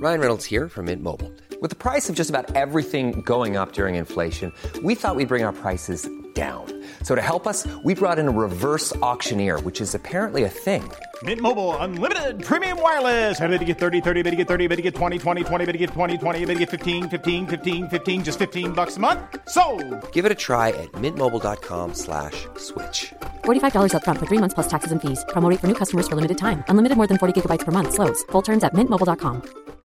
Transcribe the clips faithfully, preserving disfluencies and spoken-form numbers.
Ryan Reynolds here from Mint Mobile. With the price of just about everything going up during inflation, we thought we'd bring our prices down. So to help us, we brought in a reverse auctioneer, which is apparently a thing. Mint Mobile Unlimited Premium Wireless. How to get thirty, thirty, how to get thirty, how to get twenty, twenty, twenty, how to get twenty, twenty, how to get fifteen, fifteen, fifteen, fifteen, just fifteen bucks a month? Sold! Give it a try at mintmobile.com slash switch. forty-five dollars up front for three months plus taxes and fees. Promo rate for new customers for limited time. Unlimited more than forty gigabytes per month. Slows full terms at mint mobile dot com.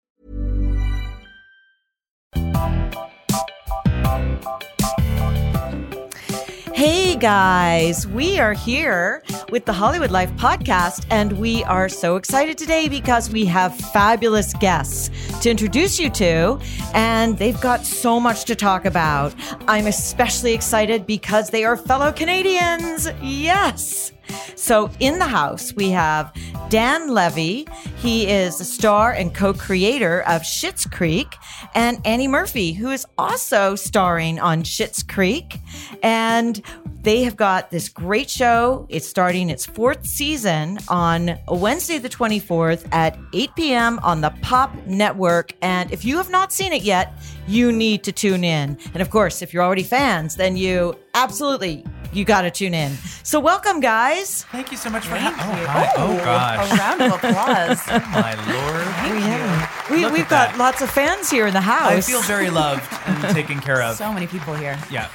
Hey guys, we are here with the Hollywood Life podcast, and we are so excited today because we have fabulous guests to introduce you to, and they've got so much to talk about. I'm especially excited because they are fellow Canadians. Yes. So in the house, we have Dan Levy. He is the star and co-creator of Schitt's Creek, and Annie Murphy, who is also starring on Schitt's Creek. And they have got this great show. It's starting its fourth season on Wednesday the twenty-fourth at eight p.m. on the Pop Network. And if you have not seen it yet, you need to tune in. And of course, if you're already fans, then you absolutely, you got to tune in. So welcome, guys. Thank you so much for Thank having me. you. Oh, hi. Oh, oh, gosh. A round of applause. Oh, my Lord. Thank you. We, Look we've at got that. lots of fans here in the house. I feel very loved and taken care of. So many people here. Yeah.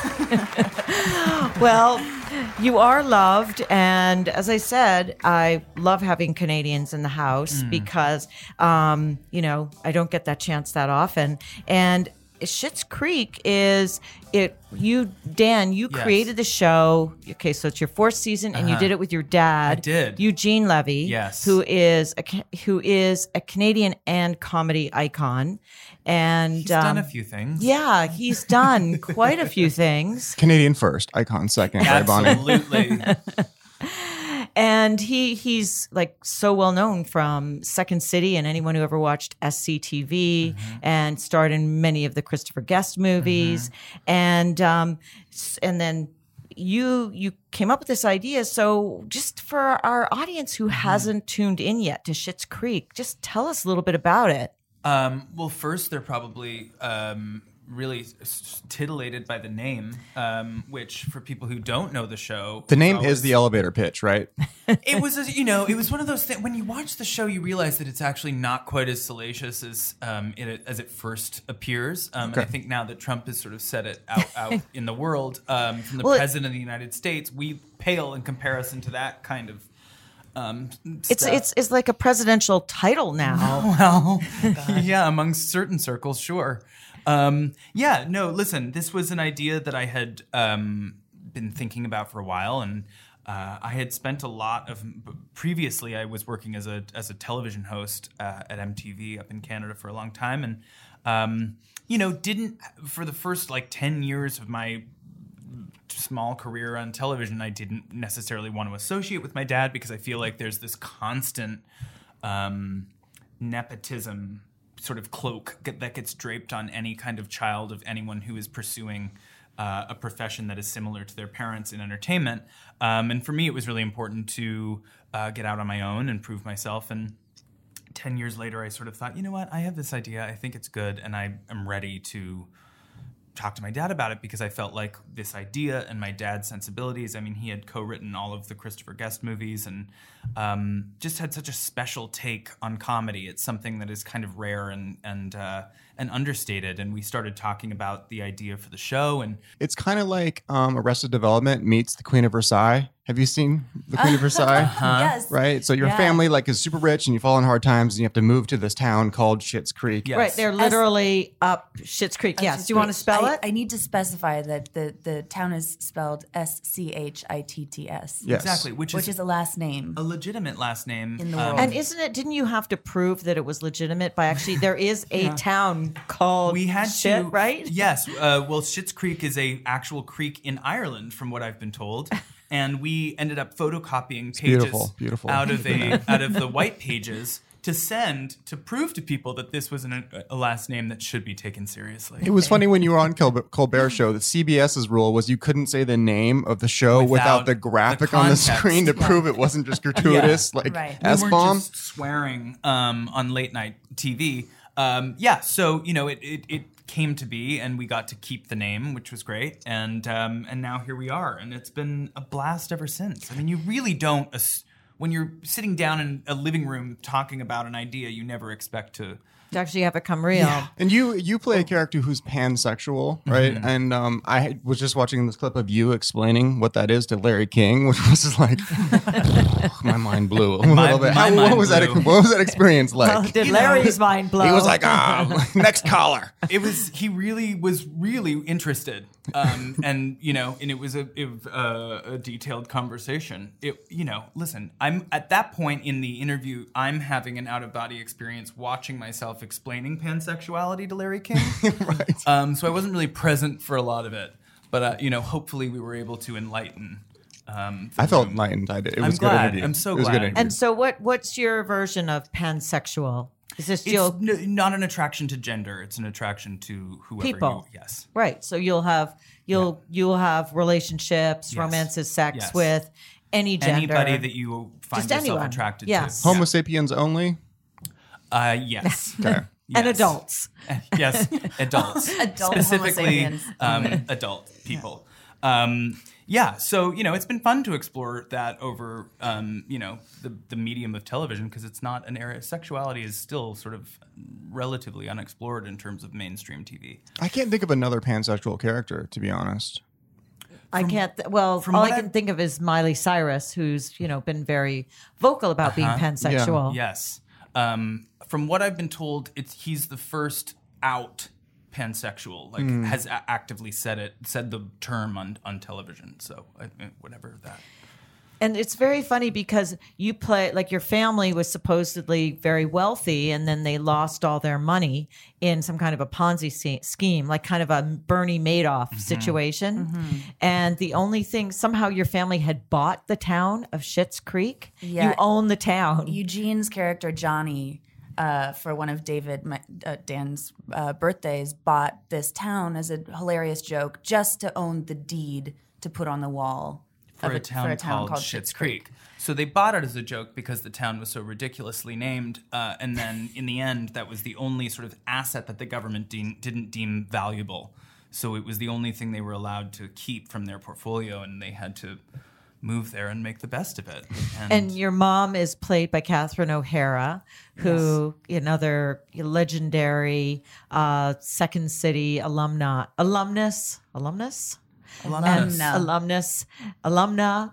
Well, you are loved. And as I said, I love having Canadians in the house Mm. because, um, you know, I don't get that chance that often. And Schitt's Creek is it. You, Dan, you Yes. created the show. Okay, so it's your fourth season, and you Uh-huh. did it with your dad. I did. Eugene Levy. Yes. who is a Ca- who is a Canadian and comedy icon, and He's done um, a few things. Yeah, he's done quite a few things. Canadian first, icon second, right, Bonnie? Absolutely. And he he's like so well known from Second City, and anyone who ever watched S C T V, Mm-hmm. and starred in many of the Christopher Guest movies, and um, s- and then you you came up with this idea. So just for our audience who Mm-hmm. hasn't tuned in yet to Schitt's Creek, just tell us a little bit about it. Um, well, first, they're probably um, really s- titillated by the name, um, which for people who don't know the show, The name it's is the always- elevator pitch, right? It was, a- you know, it was one of those things. When you watch the show, you realize that it's actually not quite as salacious as um, it, as it first appears. Um, Okay. And I think now that Trump has sort of set it out, out in the world, um, from the Well, it- president of the United States, we pale in comparison to that kind of. Um, It's stuff. it's it's like a presidential title now. Well, yeah, among certain circles, sure. Um, yeah, no, listen, this was an idea that I had um, been thinking about for a while, and uh, I had spent a lot of previously. I was working as a as a television host uh, at M T V up in Canada for a long time, and um, you know, didn't for the first like ten years of my small career on television, I didn't necessarily want to associate with my dad because I feel like there's this constant um, nepotism sort of cloak that gets draped on any kind of child of anyone who is pursuing uh, a profession that is similar to their parents in entertainment. Um, and for me, it was really important to uh, get out on my own and prove myself. And ten years later, I sort of thought, you know what, I have this idea. I think it's good. And I am ready to talk to my dad about it because I felt like this idea and my dad's sensibilities. I mean, he had co-written all of the Christopher Guest movies and um, just had such a special take on comedy. It's something that is kind of rare and and uh, and understated. And we started talking about the idea for the show. And It's kind of like um, Arrested Development meets The Queen of Versailles. Have you seen The Queen of Versailles? Yes. Right? So your Yeah. family like is super rich and you fall in hard times and you have to move to this town called Schitt's Creek. Yes. Right, they're literally up Schitt's Creek. Yes. Do you want to spell I, it? I need to specify that the, the town is spelled S C H I T T S. Yes. exactly, which, Which is, is a last name. a legitimate last name. In the Um, world. And isn't it? Didn't you have to prove that it was legitimate by actually? There is a town called We had Shit, to, right? Yes. Uh, well, Schitt's Creek is a actual creek in Ireland, from what I've been told, and we ended up photocopying pages beautiful, beautiful. out of a out of the white pages to send to prove to people that this was an, a last name that should be taken seriously. It was funny when you were on Col- Colbert Show that CBS's rule was you couldn't say the name of the show without, Without the graphic the on the context. screen to prove it wasn't just gratuitous, like Right. We weren't S-bomb. just swearing um, on late night T V. Um, yeah, so you know, it, it it came to be, and we got to keep the name, which was great, and um, and now here we are, and it's been a blast ever since. I mean, you really don't ass- when you're sitting down in a living room talking about an idea, you never expect to. To actually have it come real. And you you play a character who's pansexual, right? Mm-hmm. And um, I was just watching this clip of you explaining what that is to Larry King, which was just like my mind blew a My- little bit. my How, what mind was that? blew. What was that experience like? Well, did Larry's mind blow? He was like, ah, next caller. It was he really was really interested, um, and you know, and it was a, it, was, uh, a detailed conversation. It you know, listen, I'm at that point in the interview, I'm having an out of body experience watching myself explaining pansexuality to Larry King. Right. Um, so I wasn't really present for a lot of it, but uh, you know, hopefully we were able to enlighten. Um, the I felt room. enlightened. I did. It I'm was a good glad. interview. I'm so it was a glad. good interview. And so, what? What's your version of pansexual? Is this It's still n- not an attraction to gender; it's an attraction to whoever. People. You, yes. right? So you'll have you'll you'll have relationships, Yes. romances, sex Yes. with any gender. Anybody that you find Just yourself anyone. attracted Yes. to. Homo sapiens only. Uh, yes. Okay. and Yes. adults. Yes, adults. Adult Homo Specifically, sapiens. um, adult people. Um, yeah, so, you know, it's been fun to explore that over, um, you know, the, the medium of television because it's not an area. Sexuality is still sort of relatively unexplored in terms of mainstream T V. I can't think of another pansexual character, to be honest. I can't. Th- well, from all I what can I've- think of is Miley Cyrus, who's you know been very vocal about being pansexual. Yes. Um, from what I've been told, it's he's the first out pansexual, like has a- actively said it, said the term on, on television. So I, whatever that. And it's very funny because you play like your family was supposedly very wealthy, and then they lost all their money in some kind of a Ponzi se- scheme, like kind of a Bernie Madoff situation. And the only thing, somehow your family had bought the town of Schitt's Creek. Yeah. You own the town. Eugene's character Johnny, uh, for one of David my, uh, Dan's uh, birthdays, bought this town as a hilarious joke just to own the deed to put on the wall For of a, town for a town called, called Schitt's Creek. So they bought it as a joke because the town was so ridiculously named, uh, and then in the end, that was the only sort of asset that the government de- didn't deem valuable. So it was the only thing they were allowed to keep from their portfolio, and they had to move there and make the best of it. And, And your mom is played by Catherine O'Hara, who another legendary uh, Second City alumna, alumnus, alumnus, alumnus. No. alumnus, alumna,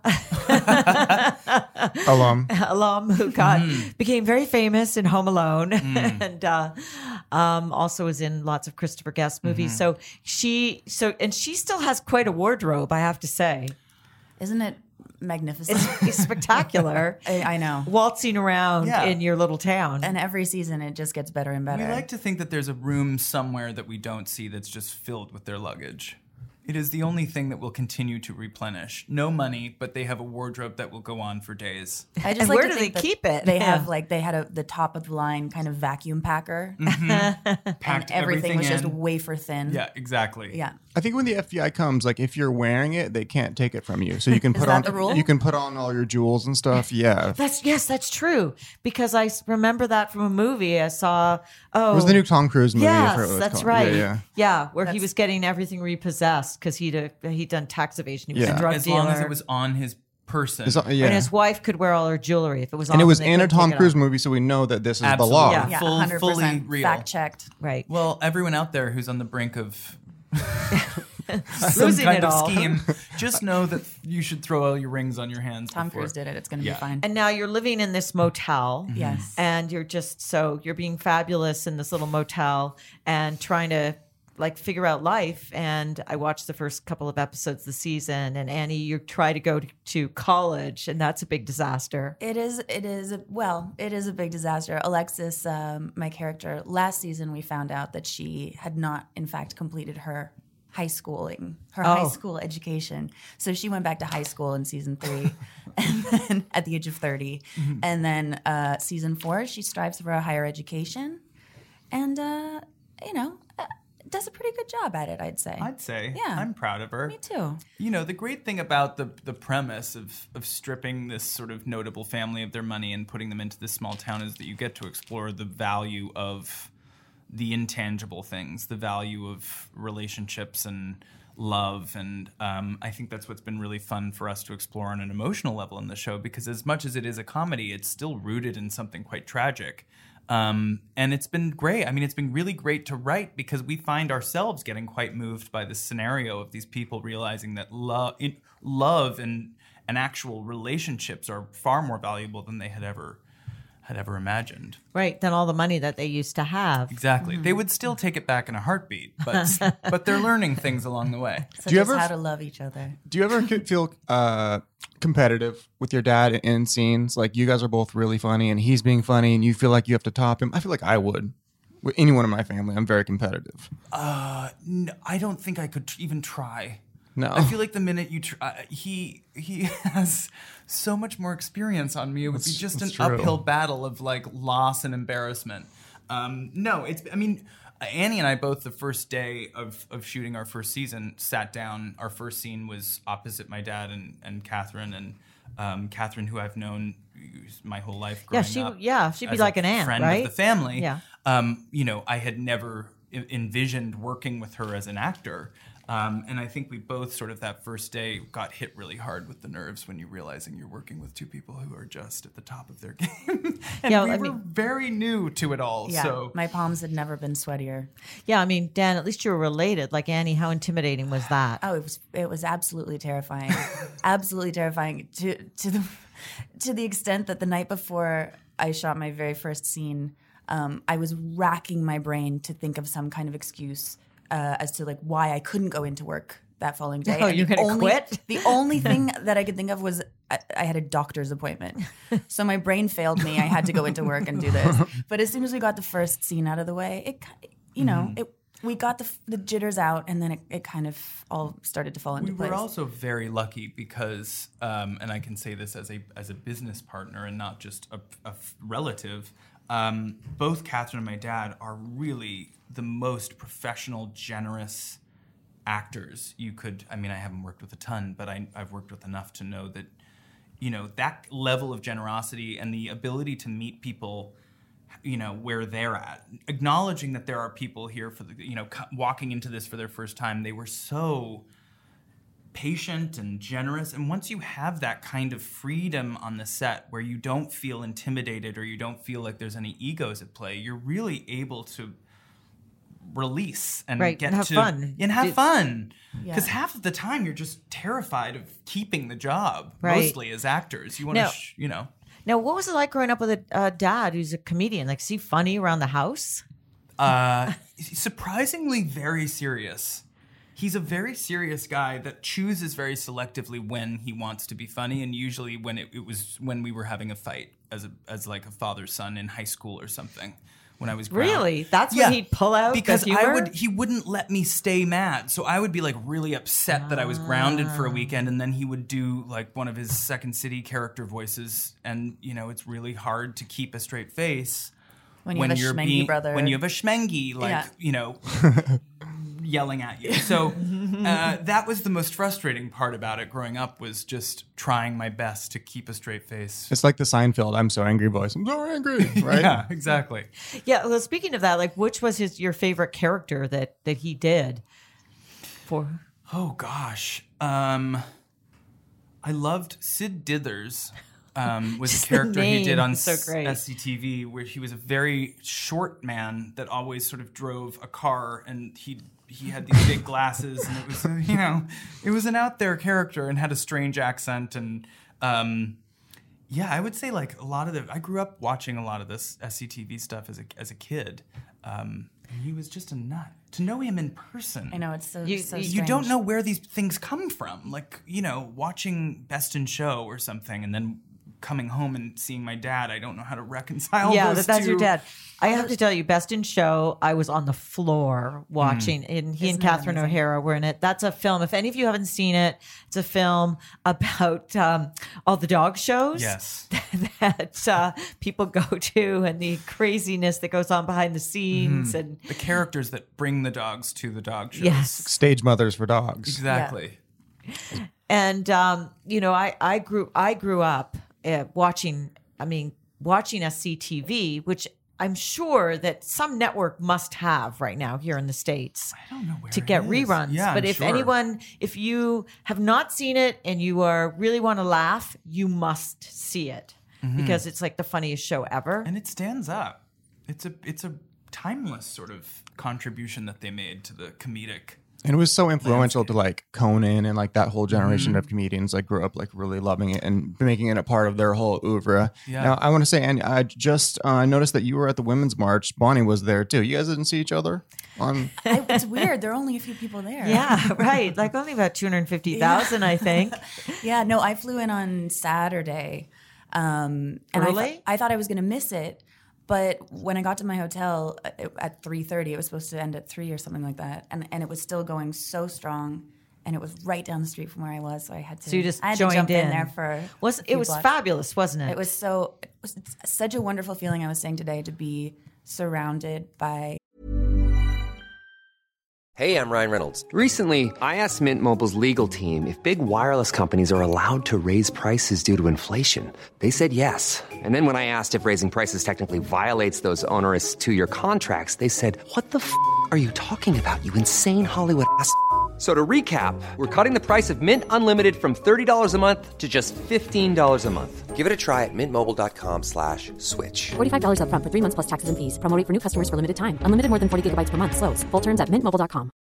Alum. alum who got became very famous in Home Alone, Mm. and uh, um, also was in lots of Christopher Guest movies. Mm-hmm. So she, so and she still has quite a wardrobe, I have to say. Isn't it magnificent? It's, it's spectacular. I, I know. Waltzing around Yeah. in your little town. And every season it just gets better and better. We like to think that there's a room somewhere that we don't see that's just filled with their luggage. It is the only thing that will continue to replenish. No money, but they have a wardrobe that will go on for days. I just And like where to do think they that keep it? They Yeah. have like they had a the top of the line kind of vacuum packer, Packed and everything, was just in. wafer thin. Yeah, exactly. yeah. I think when the F B I comes, like if you're wearing it, they can't take it from you. So you can put that on the rule? you can put on all your jewels and stuff. Yeah. That's yes, that's true. Because I s- remember that from a movie I saw. Oh, It was the new Tom Cruise movie. I forgot what Yes, it was that's called. right. Yeah, yeah. Yeah, where he That's- was getting everything repossessed because he'd uh, he'd done tax evasion. He was Yeah. a drug As dealer. long as it was on his person. It's, yeah. And his wife could wear all her jewelry if it was. And it on, was they in a couldn't Tom take it Cruise off. movie, so we know that this is Absolutely. the law. Yeah. Yeah, Full- one hundred fully percent real. fact checked. Right. Well, everyone out there who's on the brink of some Losing kind it of all. scheme, just know that you should throw all your rings on your hands. Tom before. Cruise did it. It's going to Yeah. be fine. And now you're living in this motel. Yes. And you're just so you're being fabulous in this little motel and trying to like figure out life. And I watched the first couple of episodes this season. And Annie, you try to go to, to college, and that's a big disaster. It is. It is. a- Well, it is a big disaster. Alexis, um, my character, last season we found out that she had not, in fact, completed her high schooling, her Oh. high school education. So she went back to high school in season three, and then at the age of thirty, Mm-hmm. and then uh, season four, she strives for a higher education, and uh, you know, uh, does a pretty good job at it, I'd say. I'd say. Yeah. I'm proud of her. Me too. You know, the great thing about the the premise of of stripping this sort of notable family of their money and putting them into this small town is that you get to explore the value of the intangible things, the value of relationships and love. And um, I think that's what's been really fun for us to explore on an emotional level in the show, because as much as it is a comedy, it's still rooted in something quite tragic. Um, and it's been great. I mean, it's been really great to write because we find ourselves getting quite moved by this scenario of these people realizing that love, in, love and, and actual relationships are far more valuable than they had ever had ever imagined. Right, than all the money that they used to have. Exactly. Mm-hmm. They would still take it back in a heartbeat, but but they're learning things along the way. Such Do you as ever- how to love each other. Do you ever c- feel uh, competitive with your dad in scenes? Like you guys are both really funny and he's being funny and you feel like you have to top him? I feel like I would. With anyone in my family, I'm very competitive. Uh, no, I don't think I could tr- even try. No. I feel like the minute you try, uh, he he has so much more experience on me. It would be That's- just an that's true. uphill battle of like loss and embarrassment. Um, no, it's. I mean, Annie and I both the first day of of shooting our first season sat down. Our first scene was opposite my dad and and Catherine and um, Catherine, who I've known my whole life. Yeah, Growing she- up yeah, she'd be as like a an aunt, friend right? of the family. Yeah. Um, you know, I had never e- envisioned working with her as an actor. Um, and I think we both sort of that first day got hit really hard with the nerves when you're realizing you're working with two people who are just at the top of their game. and Yeah, we I were mean- very new to it all. Yeah, So my palms had never been sweatier. Yeah, I mean, Dan, at least you were related. Like Annie, how intimidating was that? Oh, it was it was absolutely terrifying, absolutely terrifying to to the to the extent that the night before I shot my very first scene, um, I was racking my brain to think of some kind of excuse uh, as to like why I couldn't go into work that following day. Oh, And you're the gonna only- quit? The only thing that I could think of was I, I had a doctor's appointment, so my brain failed me. I had to go into work and do this. But as soon as we got the first scene out of the way, it ki- you know Mm-hmm. it. We got the, the jitters out, and then it, it kind of all started to fall into we place. were also very lucky because, um, and I can say this as a as a business partner and not just a, a f- relative. Um, both Catherine and my dad are really the most professional, generous actors you could. I mean, I haven't worked with a ton, but I, I've worked with enough to know that, you know, that level of generosity and the ability to meet people, you know, where they're at, acknowledging that there are people here for the, you know, co- walking into this for their first time. They were so patient and generous. And once you have that kind of freedom on the set where you don't feel intimidated or you don't feel like there's any egos at play, you're really able to release and Right, get and have to fun. and have Did- fun. Yeah. Because half of the time you're just terrified of keeping the job. Right. Mostly as actors, you want to, Now- sh- you know. Now, what was it like growing up with a uh, dad who's a comedian? Like, is he funny around the house? Uh, surprisingly very serious. He's a very serious guy that chooses very selectively when he wants to be funny, and usually when it, it was when we were having a fight as a as like a father son in high school or something. When I was ground- Really? That's when he'd pull out the because I humor? would he wouldn't let me stay mad, so I would be like really upset that I was grounded for a weekend, and then he would do like one of his Second City character voices, and you know it's really hard to keep a straight face When you have a you're schmengy being- brother. when you have a schmengy like Yeah. you know yelling at you. So uh, that was the most frustrating part about it growing up, was just trying my best to keep a straight face. It's like the Seinfeld "I'm so angry" voice. I'm so angry, right? Yeah, exactly. Yeah. Well, speaking of that, like, which was his your favorite character that that he did? For Oh gosh, um, I loved Sid Dithers. Um, was Just a the character he did name on is so great. S C T V, where he was a very short man that always sort of drove a car, and he he had these big glasses, and it was uh, you know it was an out there character and had a strange accent, and um, yeah, I would say like a lot of the I grew up watching a lot of this S C T V stuff as a as a kid. Um, and he was just a nut. To know him in person, I know it's so You- so you you strange. don't know where these things come from. Like, you know, watching Best in Show or something and then coming home and seeing my dad. I don't know how to reconcile yeah, those that, that's two. your dad. I have to tell you, Best in Show, I was on the floor watching, Mm. and he Isn't and that Catherine amazing? O'Hara were in it. That's a film. If any of you haven't seen it, it's a film about um, all the dog shows Yes. that uh, people go to and the craziness that goes on behind the scenes. Mm-hmm. And The characters that bring the dogs to the dog shows. yes. Stage mothers for dogs. Exactly. And um, you know, I, I grew I grew up uh, watching. I mean, watching S C T V, which I'm sure that some network must have right now here in the States I don't know where to it get is. reruns. Yeah, but I'm if sure. anyone, if you have not seen it and you are really want to laugh, you must see it because it's like the funniest show ever. And it stands up. It's a it's a timeless sort of contribution that they made to the comedic. And it was so influential to like Conan and like that whole generation Mm-hmm. of comedians like grew up like really loving it and making it a part of their whole oeuvre. Yeah. Now I want to say, and I just uh, noticed that you were at the Women's March. Bonnie was there too. You guys didn't see each other on. I, it's weird. There are only a few people there. Yeah, right. Like only about two hundred fifty thousand, I think. Yeah, no, I flew in on Saturday. Um, and I, Early? th- I thought I was going to miss it. But when I got to my hotel uh, at three thirty, it was supposed to end at three or something like that. And, and it was still going so strong. And it was right down the street from where I was. So I had to, So you just I had joined to jump in, in. there for Was a it few was blocks. fabulous, wasn't it? It was so, it was such a wonderful feeling, I was saying today, to be surrounded by Hey, I'm Ryan Reynolds. Recently, I asked Mint Mobile's legal team if big wireless companies are allowed to raise prices due to inflation. They said yes. And then when I asked if raising prices technically violates those onerous two-year contracts, they said, "What the f*** are you talking about, you insane Hollywood ass?" So to recap, we're cutting the price of Mint Unlimited from thirty dollars a month to just fifteen dollars a month. Give it a try at mintmobile.com slash switch. forty-five dollars up front for three months plus taxes and fees. Promo rate for new customers for limited time. Unlimited more than forty gigabytes per month. Slows full terms at mint mobile dot com.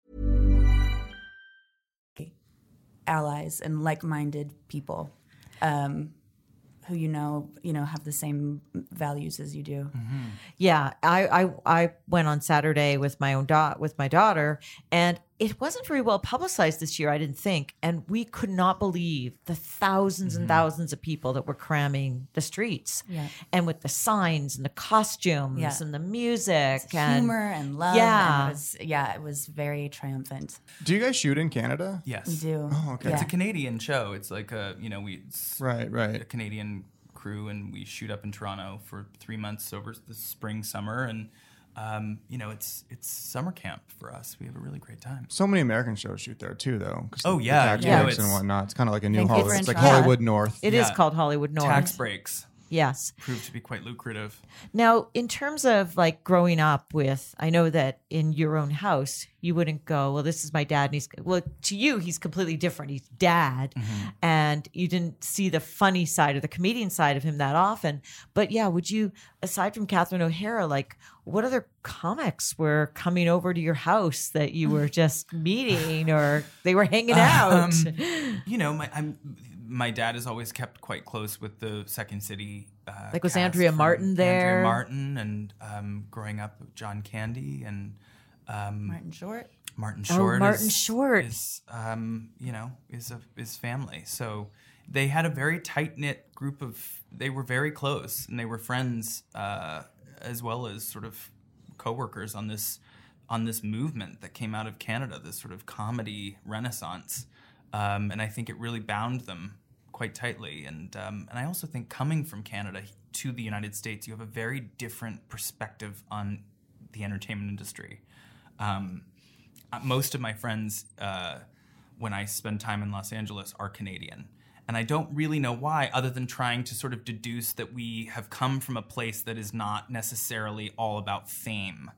allies and like-minded people um, who you know, you know, have the same values as you do. Yeah, I, I I went on Saturday with my own da- with my daughter, and it wasn't very well publicized this year, I didn't think, and we could not believe the thousands and thousands of people that were cramming the streets, Yeah. and with the signs and the costumes Yeah. and the music and Humor and love. Yeah. And it was, yeah, it was very triumphant. Do you guys shoot in Canada? Yes. We do. Oh, okay. It's Yeah. a Canadian show. It's like a, you know, we it's Right, a right. Canadian crew, and we shoot up in Toronto for three months over the spring, summer, and um, you know, it's it's summer camp for us. We have a really great time. So many American shows shoot there too, though. 'cause Oh, the yeah, tax yeah, breaks and it's- whatnot. It's kind of like a new Vancouver Hollywood. and It's like Toronto. Hollywood North. It is Yeah. called Hollywood North. Tax breaks Yes. proved to be quite lucrative. Now, in terms of like growing up with, I know that in your own house, you wouldn't go, well, this is my dad. And he's, well, to you, he's completely different. He's dad. And you didn't see the funny side or the comedian side of him that often. But yeah, would you, aside from Catherine O'Hara, like what other comics were coming over to your house that you were just meeting or they were hanging out? Um, you know, my I'm, my dad has always kept quite close with the Second City. Uh, Like, was cast Andrea from Martin there? Andrea Martin, and um, growing up with John Candy and um, Martin Short. Martin Oh, Short. Martin is, Short. is um, you know is a is family. So they had a very tight knit group of. They were very close, and they were friends uh, as well as sort of coworkers on this on this movement that came out of Canada, this sort of comedy renaissance. Um, and I think it really bound them quite tightly. And um, and I also think coming from Canada to the United States, you have a very different perspective on the entertainment industry. Um, uh, most of my friends, uh, when I spend time in Los Angeles, are Canadian. And I don't really know why, other than trying to sort of deduce that we have come from a place that is not necessarily all about fame.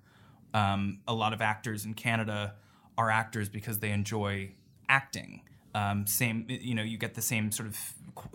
Um, a lot of actors in Canada are actors because they enjoy acting. Um, same, you know, you get the same sort of.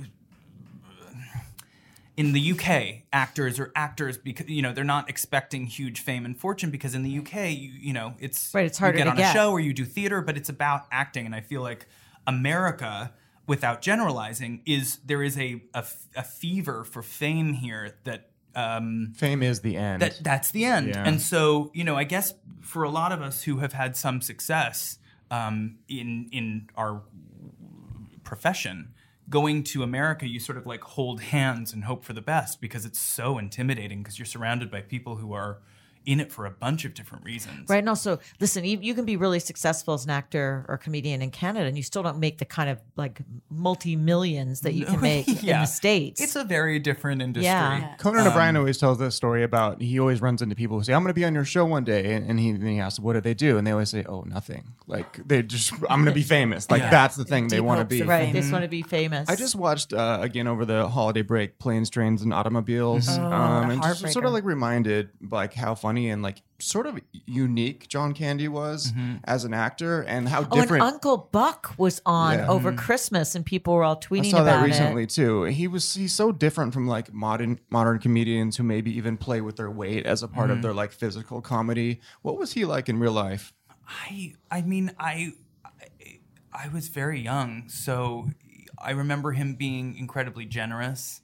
In the U K, actors are actors because you know they're not expecting huge fame and fortune because in the U K, you, you know, it's Right, it's harder you get to on get. a show or you do theater, but it's about acting. And I feel like America, without generalizing, is there is a a, a fever for fame here that. Um, Fame is the end. that that's the end. Yeah. And so, you know, I guess for a lot of us who have had some success um, in in our profession, going to America, you sort of like hold hands and hope for the best because it's so intimidating because you're surrounded by people who are in it for a bunch of different reasons. Right. And also, listen, you, you can be really successful as an actor or comedian in Canada, and you still don't make the kind of like multi-millions that you can make Yeah. in the States. It's a very different industry. Yeah. Conan O'Brien always tells this story about he always runs into people who say, I'm going to be on your show one day. And, and he, and he asks, what do they do? And they always say, oh, nothing. Like, they just, I'm going to be famous. Like, Yeah. that's the thing they Deep want to hopes be. of Right. fame. They just want to be famous. I just watched, uh, again, over the holiday break, Planes, Trains, and Automobiles. Oh, um, and just heartbreaker. sort of like reminded like how funny and like sort of unique John Candy was as an actor and how Oh, different. and Uncle Buck was on Yeah. over Christmas, and people were all I tweeting saw about that recently it. too. He was he's so different from like modern modern comedians who maybe even play with their weight as a part of their like physical comedy. What was he like in real life? I I mean I, I I was very young, so I remember him being incredibly generous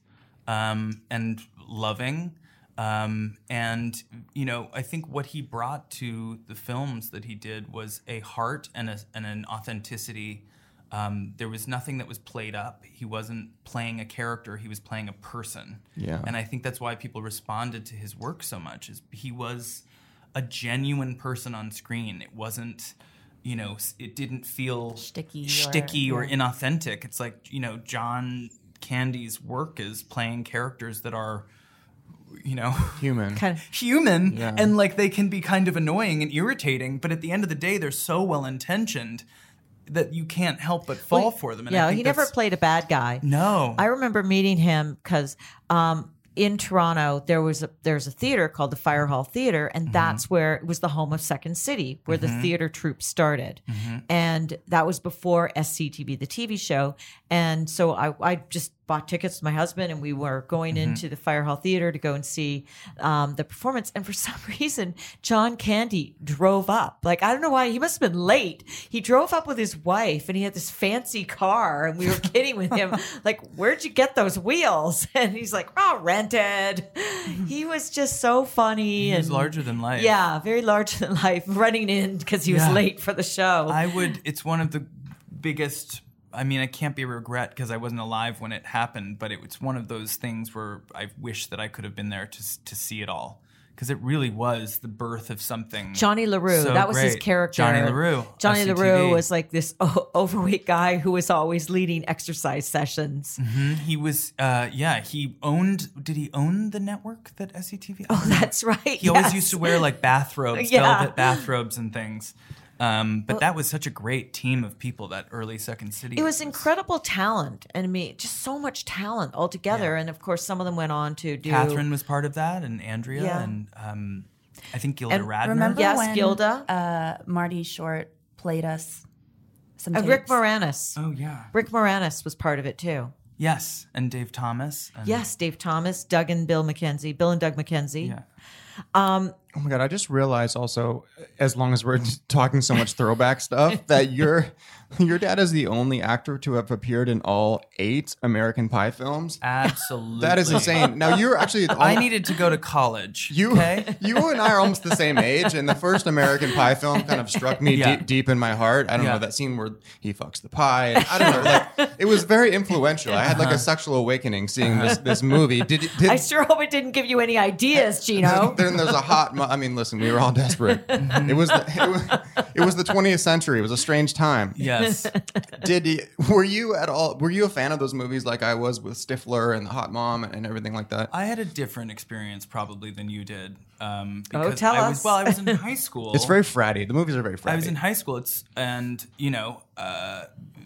um, and loving. Um, and you know, I think what he brought to the films that he did was a heart and, a, and an authenticity. Um, there was nothing that was played up. He wasn't playing a character; he was playing a person. Yeah. And I think that's why people responded to his work so much. Is he was a genuine person on screen. It wasn't, you know, it didn't feel Shticky or- shticky or, yeah. inauthentic. It's like, you know, John Candy's work is playing characters that are, you know, Human. Kind of, human Yeah. and like they can be kind of annoying and irritating, but at the end of the day, they're so well intentioned that you can't help but fall Well, for them. And I yeah, think he never that's- played a bad guy. No. I remember meeting him because um, in Toronto there was a there's a theater called the Fire Hall Theater, and Mm-hmm. that's where it was the home of Second City, where the theater troupe started, Mm-hmm. and that was before S C T V, the T V show. And so I, I just bought tickets with my husband, and we were going Mm-hmm. into the Fire Hall Theater to go and see um, the performance. And for some reason, John Candy drove up. Like, I don't know why. He must have been late. He drove up with his wife, and he had this fancy car. And we were kidding with him, like, where'd you get those wheels? And he's like, oh, rented. He was just so funny. He was and larger than life. Yeah, very larger than life, running in because he was Yeah. late for the show. I would, it's one of the biggest, I mean, it can't be a regret because I wasn't alive when it happened, but it, it's one of those things where I wish that I could have been there to to see it all. Because it really was the birth of something. Johnny LaRue, so that was his great. character. Johnny LaRue. Johnny S C T V. LaRue was like this o- overweight guy who was always leading exercise sessions. He was, uh, yeah, he owned, did he own the network that S C T V? Oh, that's right. He always yes. used to wear like bathrobes, Yeah. velvet bathrobes and things. Um, but that was such a great team of people, that early Second City. It was incredible talent, and I mean, just so much talent altogether. Yeah. And of course, some of them went on to do. Catherine was part of that, and Andrea, Yeah. and um, I think Gilda And Radner. Remember Yes, when Gilda. uh, Marty Short played us some Uh, Rick tapes? Moranis. Oh, yeah. Rick Moranis was part of it too. Yes, and Dave Thomas. And, Yes, Dave Thomas, Doug and Bill McKenzie, Bill and Doug McKenzie. Yeah. Oh my god! I just realized also, as long as we're talking so much throwback stuff, that your your dad is the only actor to have appeared in all eight American Pie films. Absolutely. That is insane. Now you're actually the I only- needed to go to college. You, okay? you and I are almost the same age, and the first American Pie film kind of struck me Yeah. deep, deep in my heart. I don't Yeah. know, that scene where he fucks the pie. And I don't know, like it was very influential. I had like a sexual awakening seeing this this movie. Did it? Did, I sure hope it didn't give you any ideas, Gino. then there's a hot. Mo- I mean, listen, we were all desperate. It was the, it was it was the twentieth century. It was a strange time. Yes. Did you, were you at all? Were you a fan of those movies like I was with Stifler and the Hot Mom and everything like that? I had a different experience probably than you did. Um, Oh, because tell I us. Was, well, I was in high school. It's very fratty. The movies are very fratty. I was in high school. It's and you know, uh,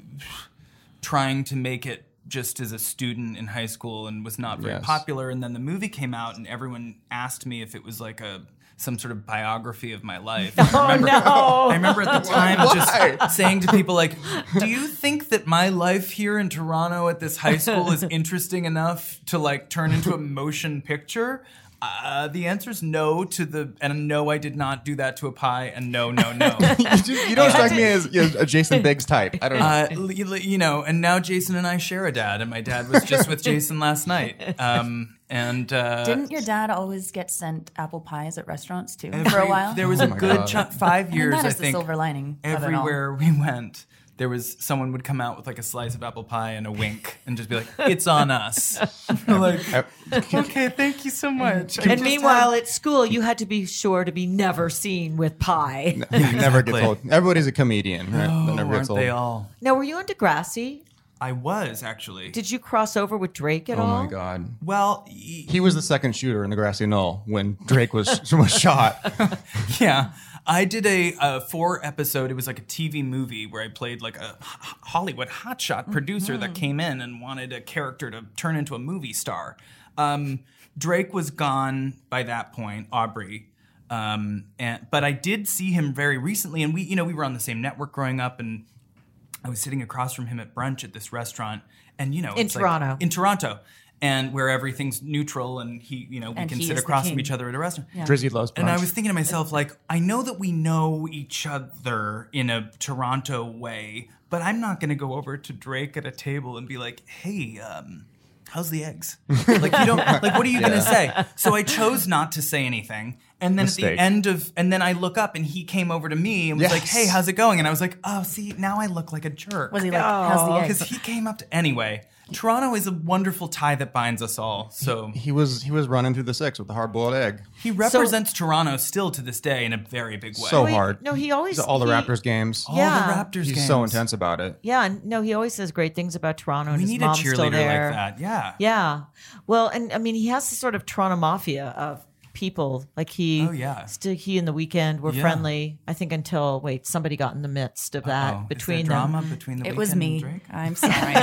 trying to make it just as a student in high school and was not very Yes. popular. And then the movie came out, and everyone asked me if it was like a some sort of biography of my life. And I remember, no. I remember at the time Why? just saying to people like, "Do you think that my life here in Toronto at this high school is interesting enough to like turn into a motion picture?" Uh, the answer is no to the, and no, I did not do that to a pie, and no, no, no. you, just, you don't strike me as, as a Jason Biggs type. I don't know. Uh, l- y- you know, and now Jason and I share a dad, and my dad was just with Jason last night. Um, and uh, Didn't your dad always get sent apple pies at restaurants too for a every- while? There was Oh a my good God. chunk, five I mean, years, that I is the think, silver lining of it all. everywhere we went. there was someone would come out with like a slice of apple pie and a wink and just be like, "It's on us." Like, okay, thank you so much. I And just meanwhile, had- at school, you had to be sure to be never seen with pie. You never Exactly. gets old. Everybody's a comedian, right? oh, that never aren't gets old. they all? Now, were you on Degrassi? I was actually. Did you cross over with Drake at Oh all? my God. well, y- He was the second shooter in the grassy knoll when Drake was was shot. yeah. I did a, a four episode, it was like a T V movie where I played like a H- Hollywood hotshot producer that came in and wanted a character to turn into a movie star. Um, Drake was gone by that point, Aubrey. Um, and, but I did see him very recently, and we, you know, we were on the same network growing up, and I was sitting across from him at brunch at this restaurant, and you know, In it's like- Toronto. in Toronto, and where everything's neutral, and he, you know, we And can he sit is the across from king. each other at a restaurant. Drizzy loves brunch. And I was thinking to myself, like, I know that we know each other in a Toronto way, but I'm not going to go over to Drake at a table and be like, "Hey, um, how's the eggs?" Like, you don't, like, what are you going to say? So I chose not to say anything. And then Mistake. at the end of, and then I look up and he came over to me and was like, Yes. "Hey, how's it going?" And I was like, "Oh, see, now I look like a jerk." Was he like, how's the Because eggs? he came up to, anyway, Toronto is a wonderful tie that binds us all. So he was he was running through the six with the hard boiled egg. he represents Toronto still to this day in a very big way. So Wait, hard. no, he always- He's at all the he- Raptors games. all Yeah. the Raptors He's games. so intense about it. Yeah, and no, he always says great things about Toronto, and We his need a mom's still cheerleader there. like that. Yeah. Yeah. Well, and I mean, he has this sort of Toronto mafia of people. Like he, Oh, yeah. st- he and the Weekend were Yeah. friendly. I think until wait, somebody got in the midst of that Oh, between is there them. drama between the It was Weeknd me. and Drake? I'm sorry.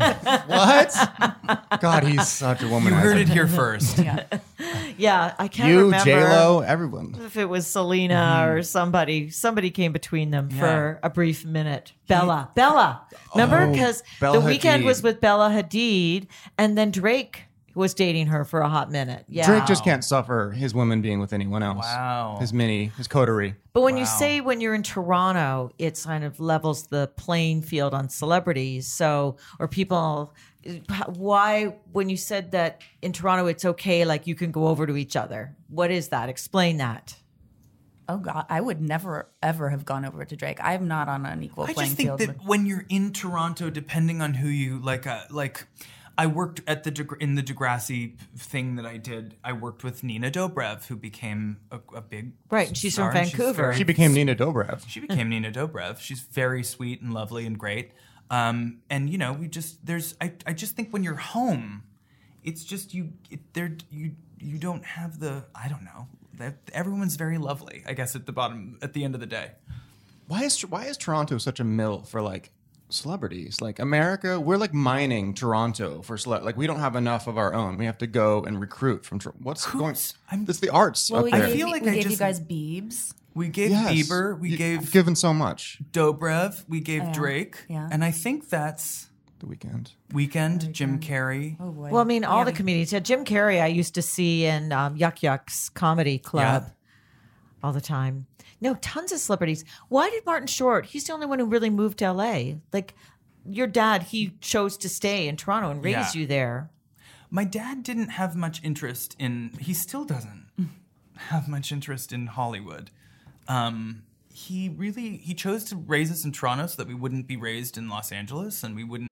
What? God, he's such a womanizer. You heard it here first. yeah. Yeah, I can't You, remember J Lo, everyone. if it was Selena Mm-hmm. or somebody. Somebody came between them for a brief minute. Bella, Bella, remember? Oh, Because Bella the Weekend Hadid. was with Bella Hadid, and then Drake was dating her for a hot minute. Yeah, Drake just can't suffer his woman being with anyone else. Wow. His mini, his coterie. But when you Wow. say when you're in Toronto, it kind of levels the playing field on celebrities. So, or people, why, when you said that in Toronto, it's okay, like you can go over to each other. What is that? Explain that. Oh God, I would never ever have gone over to Drake. I'm not on an equal I playing just think field. that with- when you're in Toronto, depending on who you like, uh, like I worked at the Deg- in the Degrassi thing that I did. I worked with Nina Dobrev, who became a, a big Right, and she's from star, and Vancouver. very- She became Nina Dobrev. She became Nina Dobrev. She's very sweet and lovely and great. Um, and you know, we just there's I, I just think when you're home, it's just you it, there you you don't have the I don't know. That everyone's very lovely. I guess at the bottom at the end of the day. Why is why is Toronto such a mill for like celebrities? Like America, we're like mining Toronto for cele- like we don't have enough of our own. We have to go and recruit from Tor- what's going. I'm- It's the arts well, up we there. gave, feel like we I gave you just- guys Biebs. We gave Yes. Bieber, we You- gave given so much. Dobrev, we gave Yeah. Drake, Yeah. and I think that's The Weekend. Weekend, Jim Carrey. Oh boy. Well, I mean, all Yeah, the we- comedians. Yeah, Jim Carrey, I used to see in um, Yuck Yuck's comedy club Yeah. all the time. No, tons of celebrities. Why did Martin Short? He's the only one who really moved to L A. Like your dad, he chose to stay in Toronto and raise Yeah. you there. My dad didn't have much interest in. He still doesn't have much interest in Hollywood. Um, he really he chose to raise us in Toronto so that we wouldn't be raised in Los Angeles and we wouldn't.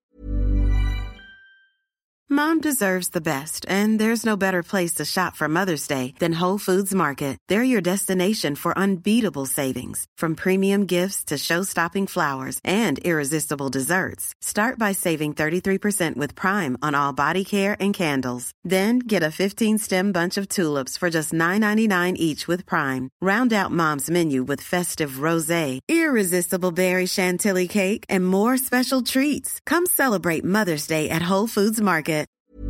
Mom deserves the best, and there's no better place to shop for Mother's Day than Whole Foods Market. They're your destination for unbeatable savings, from premium gifts to show-stopping flowers and irresistible desserts. Start by saving thirty-three percent with Prime on all body care and candles. Then get a fifteen-stem bunch of tulips for just nine ninety-nine each with Prime. Round out Mom's menu with festive rosé, irresistible berry chantilly cake, and more special treats. Come celebrate Mother's Day at Whole Foods Market.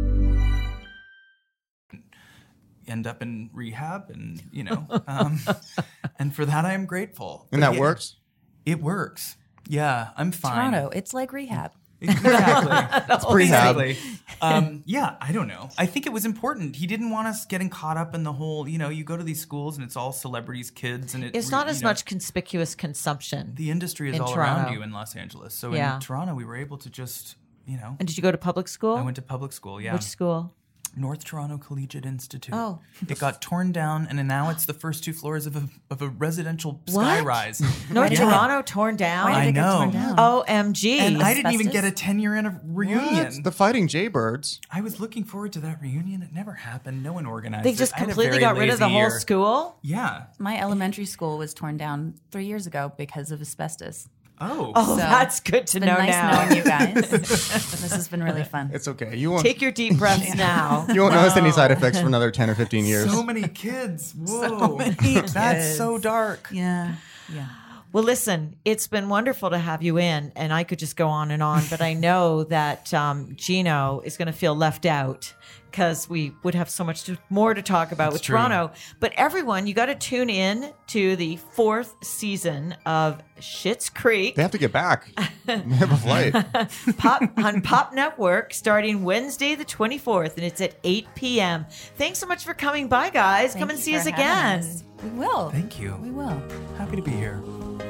End up in rehab, and you know, um, and for that I am grateful. And But that yeah, works? It works. Yeah, I'm fine. Toronto, it's like rehab. Exactly. It's prehab. Exactly. Um, yeah, I don't know. I think it was important. He didn't want us getting caught up in the whole, you know, you go to these schools and it's all celebrities' kids, and it, It's not you as know, much conspicuous consumption. The industry is in all Toronto. around you in Los Angeles. So Yeah. in Toronto, we were able to just, you know, And did you go to public school? I went to public school. Yeah. Which school? North Toronto Collegiate Institute. Oh. It got torn down, and now it's the first two floors of a of a residential What? skyrise. North Yeah. Toronto torn down? Why did I it get know. torn down? O M G. And I didn't even Asbestos? get a ten-year anniv- reunion. What? The Fighting Jaybirds. I was looking forward to that reunion. It never happened. No one organized They it. just I had a completely very got rid of the lazy whole year. school? Yeah. My elementary school was torn down three years ago because of asbestos. Oh. Oh, So, that's good to It's been know nice now. knowing you guys. This has been really fun. It's okay. You won't. Take your deep breaths now. you won't notice any side effects for another ten or fifteen years. So many kids. Whoa. many That's kids. so dark. Yeah. Yeah. Well, listen, it's been wonderful to have you in, and I could just go on and on, but I know that um, Gino is going to feel left out because we would have so much to, more to talk about with true. Toronto. But everyone, you got to tune in to the fourth season of Schitt's Creek They have to get back. They have a flight. Pop, on Pop Network starting Wednesday the twenty-fourth, and it's at eight p.m. Thanks so much for coming by, guys. Thank Come and you see for us having again. us. We will. Thank you. We will. Happy to be here.